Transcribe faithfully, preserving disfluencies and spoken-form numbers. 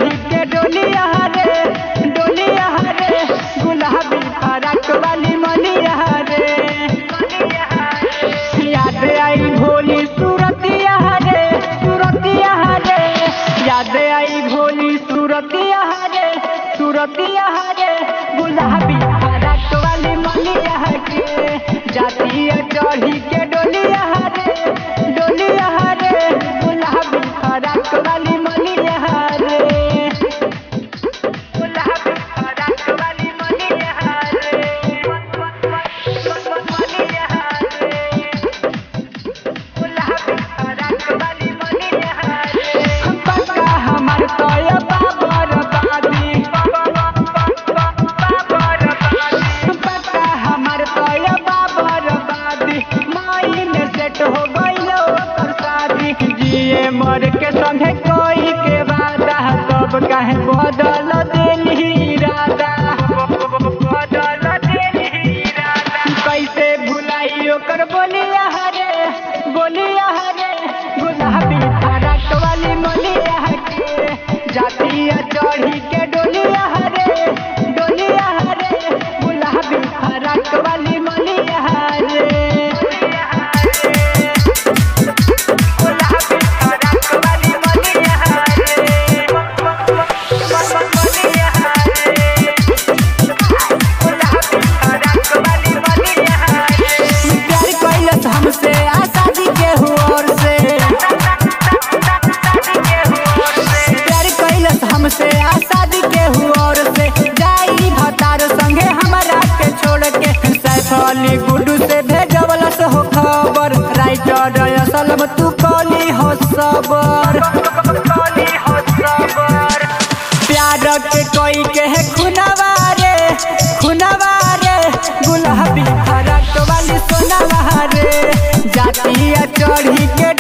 चढ़ी के डोलिया रे डोलिया रे गुलाबी फराक वाली मलिया रे याद आई भोली सूरतिया रे सूरतिया रे याद आई भोली सूरतिया रे सूरतिया रे गुलाबी फराक वाली मलिया के जाती चढ़ी के डोलिया रे डोलिया रे गुलाबी फराक वाली मलिया रे गुलाबी फराक वाली मलिया रे मलिया रे गुलाबी फराक वाली मलिया रे पक्का हमार तोय बाबर बादी पक्का हमार तोय बाबर बादी माई में सेट हो गइलो ओकर शादी जिए मर के संगे कोई के वादा तब काहे बदल देली इरादा बदल देली इरादा कैसे भुलाई ओकर बोलिया रे बोलिया रे गुलाबी फराक वाली मलिया के जाती चढ़ी के डोलिया रे डोलिया रे गुलाबी फराक वाली मलिया रे गुलाबी फराक वाली मलिया रे मलिया रे गुलाबी फराक वाली मलिया रे प्यार कैलस हमसे आ शादी के हुआर से प्यार कैलस हमसे आ शादी के हुआर से जाई भतार संगे हमरा के छोड़ के सैफ अली गुड्डू से भेजवलस हो खबर राइटर असलम तू कली हो सबर प्यार के कोई के है खुनवा रे खुनवा रे गुलाबी फराक वाली सोनवा रे जाती चढ़ी के